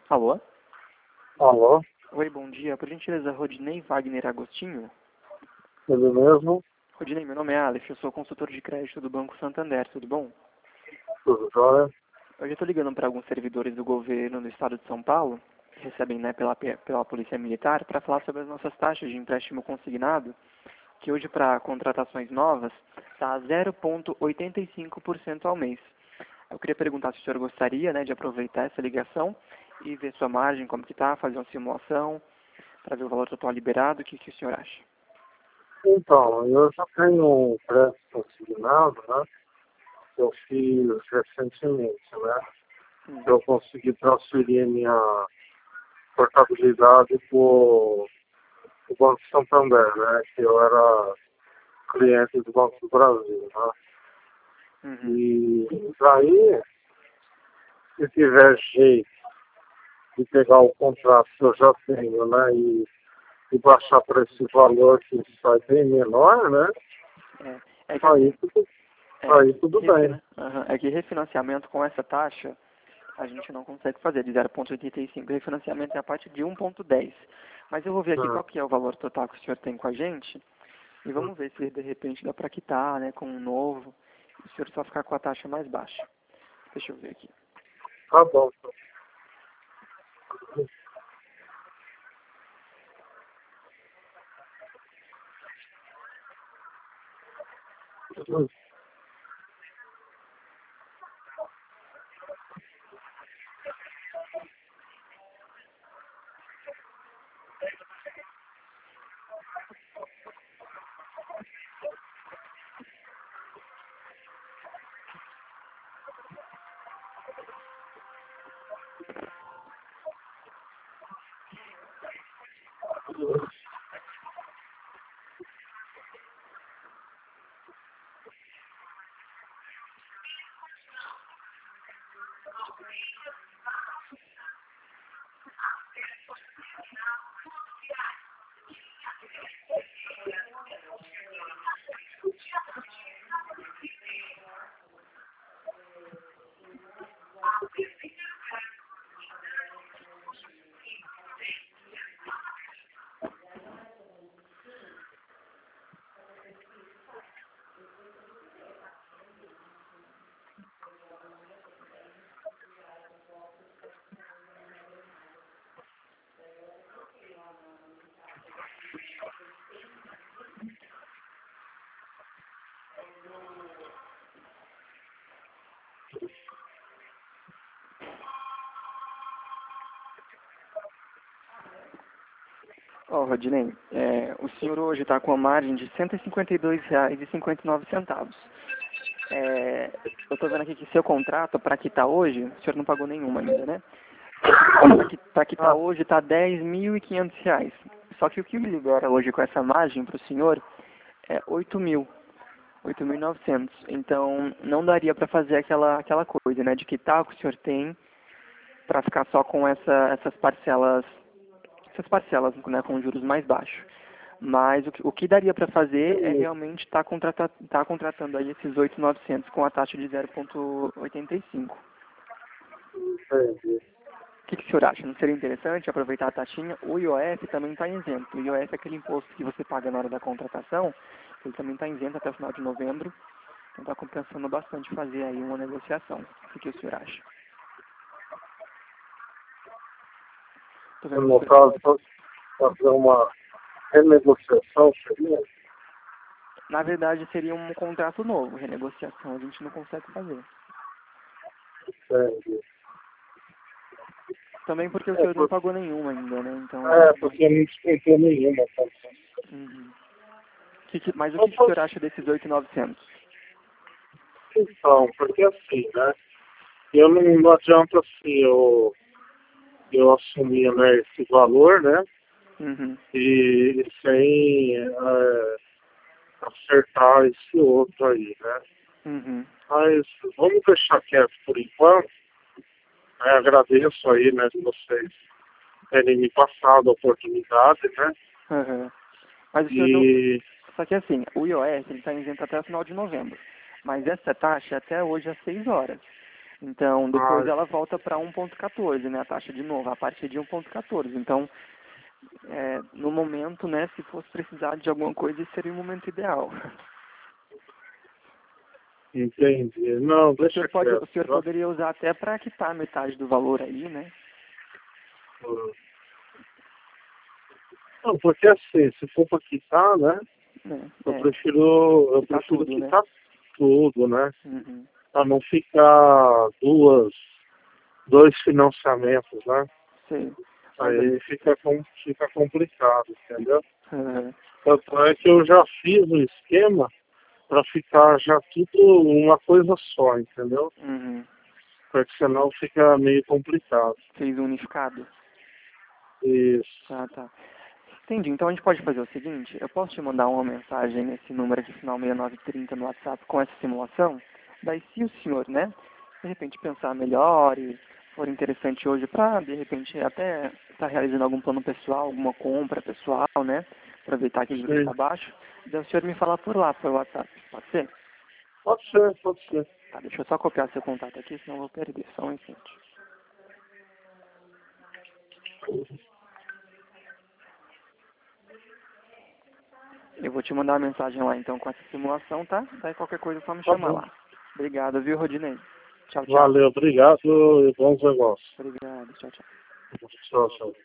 Alô? Alô, Oi, bom dia. Por gentileza, Rodinei Wagner Agostinho? ele mesmo, Rodinei, meu nome é Alex, eu sou consultor de crédito do Banco Santander, tudo bom? tudo jóia? Hoje eu estou ligando para alguns servidores do governo do estado de São Paulo, que recebem pela Polícia Militar, para falar sobre as nossas taxas de empréstimo consignado, que hoje para contratações novas está a 0,85% ao mês. Eu queria perguntar se o senhor gostaria, de aproveitar essa ligação e ver sua margem, como que está, fazer uma simulação, para ver o valor total liberado. O que o senhor acha? Então, eu já tenho um crédito consignado, né? Que eu fiz recentemente, né? Eu consegui transferir minha portabilidade para o Banco Santander, né? Que eu era cliente do Banco do Brasil, né? Uhum. E daí, se tiver jeito de pegar o contrato que eu já tenho, né? E baixar para esse valor que sai bem menor, né? É que Aí assim, tudo, é aí que, tudo bem. é que refinanciamento com essa taxa a gente não consegue fazer de 0,85. Refinanciamento é a partir de 1,10. Mas eu vou ver aqui Ah, qual que é o valor total que o senhor tem com a gente e hum, vamos ver se de repente dá para quitar, com um novo, e o senhor só ficar com a taxa mais baixa. Deixa eu ver aqui. tá bom. Hum, Ó, Rodinei, o senhor hoje está com a margem de R$ 152,59. Eu estou vendo aqui que seu contrato, para quitar hoje, o senhor não pagou nenhuma ainda, né? Para quitar Ah, hoje está R$ 10.500. Só que o que me libera hoje com essa margem para o senhor é 8.900. Então, não daria para fazer aquela coisa, de quitar o que o senhor tem para ficar só com essas parcelas, com juros mais baixos. Mas o que daria para fazer é realmente tá contratando aí esses 8.900 com a taxa de 0,85. entendi. O que o senhor acha? Não seria interessante aproveitar a taxinha? O IOF também está isento. O IOF é aquele imposto que você paga na hora da contratação, ele também está isento até o final de novembro. Então está compensando bastante fazer aí uma negociação. O que o senhor acha? Tô vendo que o No senhor... caso, fazer uma renegociação seria? Na verdade, seria um contrato novo. Renegociação a gente não consegue fazer. Entendi. Também porque o É, senhor não pagou nenhuma ainda, né? Então... porque não descontou nenhuma. Tá? Uhum. Mas o que o senhor acha desses 8.900? Então, porque assim, né? Eu não adianta assim, eu assumir, né, esse valor, né? Uhum. E sem acertar esse outro aí, né? Uhum. Mas vamos deixar quieto por enquanto. Né? Agradeço aí, né, de vocês terem me passado a oportunidade, né? Uhum. Mas o senhor não... E Só que assim, o IOS está isento até o final de novembro. Mas essa taxa é até hoje às 6 horas. Então, depois ela volta para 1,14, né, a taxa de novo, a partir de 1,14. Então, no momento, né, se fosse precisar de alguma coisa, esse seria o momento ideal. Entendi. Não, deixa quieto. O senhor poderia usar até para quitar metade do valor aí, né? Não, porque assim, se for para quitar, né? Eu prefiro quitar tudo, né? Uhum. Para não ficar dois financiamentos, né? Sim. Aí fica complicado, entendeu? Uhum. Tanto é que eu já fiz o esquema para ficar já tudo uma coisa só, entendeu? Uhum. Porque senão fica meio complicado. Fez unificado? Isso. Ah, tá. Entendi. Então a gente pode fazer o seguinte, eu posso te mandar uma mensagem nesse número aqui, final 6930 no WhatsApp, com essa simulação. Daí se o senhor, né, de repente pensar melhor e for interessante hoje para, de repente, até estar realizando algum plano pessoal, alguma compra pessoal, né, aproveitar que o juros está baixo, daí o senhor me falar por lá, pelo WhatsApp. Pode ser? Pode ser, pode ser. Tá, deixa eu só copiar seu contato aqui, senão eu vou perder. Só um instante. Eu vou te mandar uma mensagem lá então com essa simulação, tá? Daí qualquer coisa é só me chamar lá. Obrigado, viu, Rodinei? Tchau, tchau. Valeu, obrigado e bons negócios. Obrigado, tchau, tchau. Tchau, tchau.